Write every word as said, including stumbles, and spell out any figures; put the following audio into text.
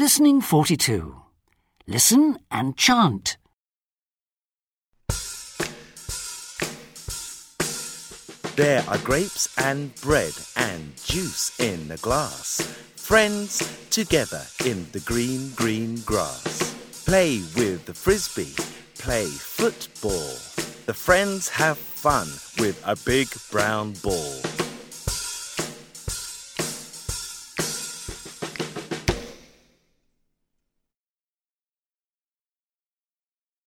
Listening forty-two. Listen and chant. There are grapes and bread and juice in a glass. Friends together in the green, green grass. Play with the frisbee, play football. The friends have fun with a big brown ball.